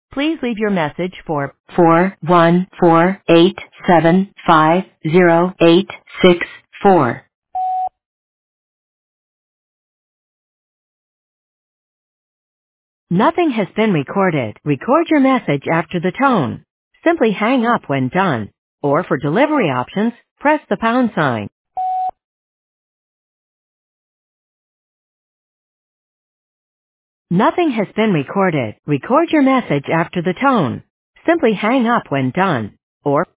Please leave your message for 41487508864. Nothing has been recorded. Record your message after the tone. Simply hang up when done. Or for delivery options, press the pound sign. Nothing has been recorded. Record your message after the tone. Simply hang up when done. Or